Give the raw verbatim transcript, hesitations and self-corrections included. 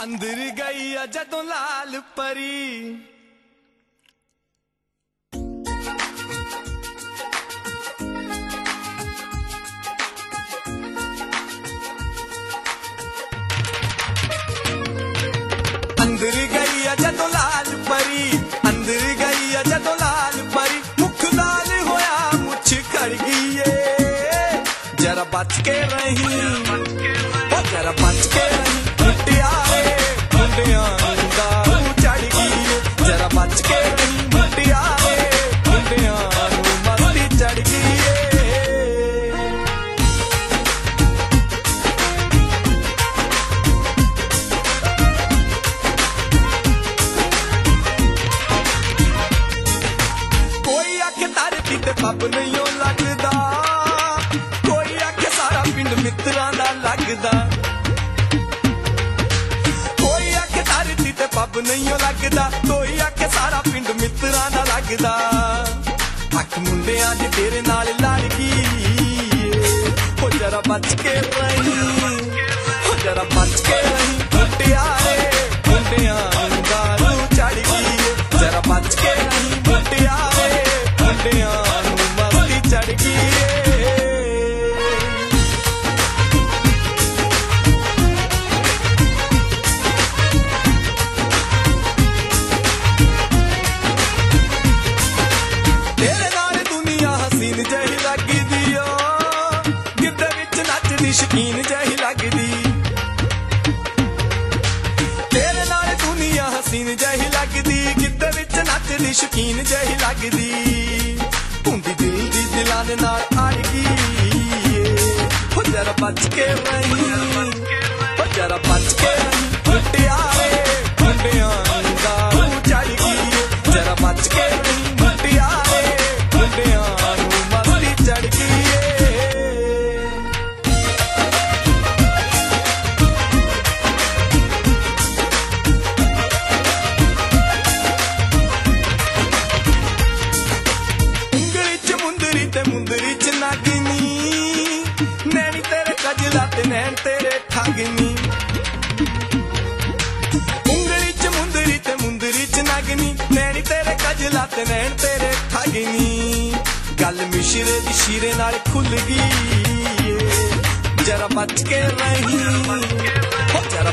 अंदर गई जदों लाल परी अंदर गई जदों लाल परी अंदर गई जदों लाल परी मुख लाल होया मुछ खड़ गई जरा बच के रही जरा बच के रही मुटियारे मुंडियां दारू चढ़ गई जरा बच के रही मुटियारे मुंडियां मस्ती चढ़ गई कोई आखे धरती ते पब नहीं लगदा कोई आखे सारा पिंड मित्रां दा लगदा पब नहीं लगदा कोई आखे सारा पिंड मित्रां दा लगदा अख मुंडियां दी तेरे नाल लड़ गई ओ जरा बच के रही ओ जरा बच के रही मुटियारे मुंडियां दारू चढ़ गई जरा बच के रही मुटियारे मुंडियां मस्ती चढ़ गई शकीन जही लगदी तेरे नाल दुनिया हसीन जही लगदी गिद्दे विच नचदी शकीन जही लगदी हुंदी दिल दी दिलां दे नाल अड़ गई हो जरा बच के रही हो जरा बच के रही मुटियारे मुंडियां दारू चढ़ गई जरा बच के रही मुटियारे मुंडियां मस्ती चढ़ गई मुंदरी च नागिनी नैनी तेरे कजला ते नैन तेरे ठगनी उंगली च मुंदरी ते मुंदरी च नागिनी नैनी तेरे कजला ते नैन तेरे ठगनी गल मिश्रे दी शीरे नाल खुल गई जरा बच के रही जरा